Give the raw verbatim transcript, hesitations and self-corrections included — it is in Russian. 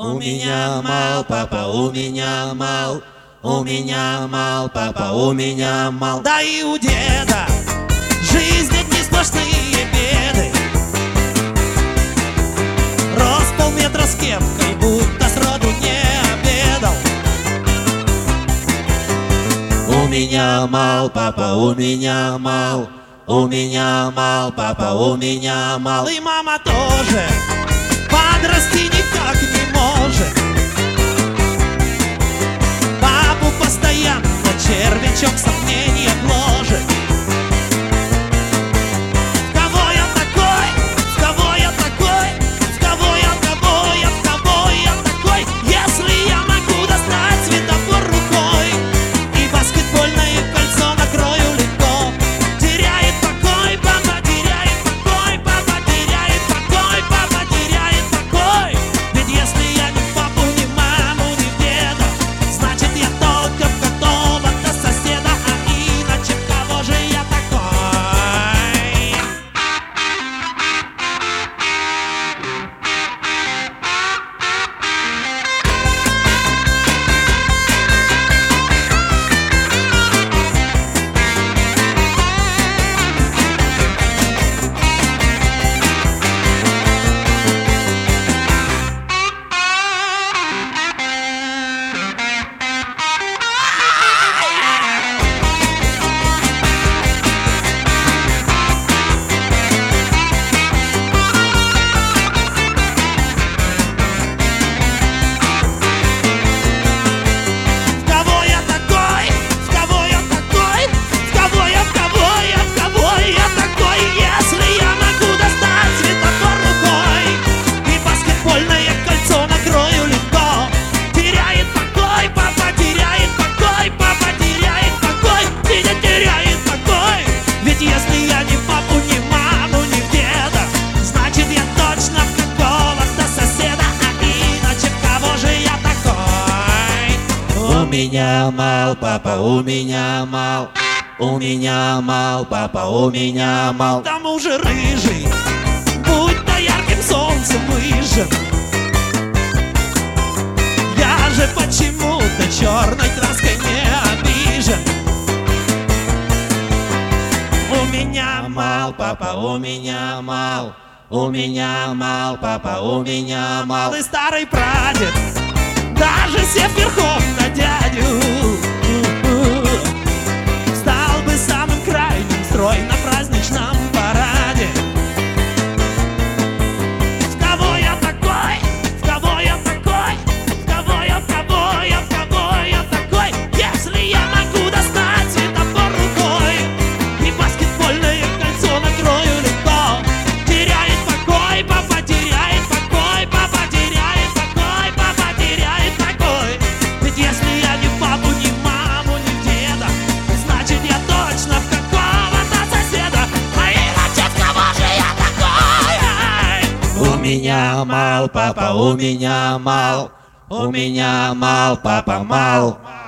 У меня мал, папа, у меня мал. У меня мал, папа, у меня мал. Да и у деда жизнь одни сплошные беды. Рост полметра с кепкой, будто сроду не обедал. У меня мал, папа, у меня мал. У меня мал, папа, у меня мал. И мама тоже подрасти никак не может. Папу постоянно червячок сомнения гложет. В кого я такой? В кого я такой? В кого я, в кого я, в кого я такой? Если я могу достать светофор рукой и баскетбольное кольцо накрою легко. Теряет покой, папа теряет покой, папа теряет покой, папа теряет покой. Ведь если я ни папу, ни маму, ни деда, значит я только в какого-то соседа. А иначе в кого же я такой? В кого я такой? В кого я такой? В кого я, в кого я, в кого я такой? Если я могу достать светофор рукой и баскетбольное кольцо накрою легко. Теряет покой, папа теряет покой, папа теряет покой, дядя теряет покой. Ведь если я ни папу, ни маму, ни деда, значит я точно в какого-то соседа. А иначе в кого же я такой? У меня мал, папа, у меня мал. У меня мал, папа, у меня мал. К тому же рыжий, будто ярким солнцем выжжен. Я же почему-то черной краской не обижен. У меня Мал, папа, у меня мал. У меня мал, папа, у меня мал. малый старый прадед, даже сев верхом на дядю, стал бы самым крайним строй на праздничном параде. В кого я такой? В кого я такой? В кого я, в кого я, в кого я такой? Если я могу достать светофор рукой и баскетбольное кольцо накрою легко. Теряет покой, папа теряет покой, папа теряет покой, папа теряет покой. Ведь если я ни папу, ни маму, ни деда, значит я точно в какого-то соседа. А иначе в кого же я такой? У меня мал, папа, у меня мал. У меня мал, папа, мал.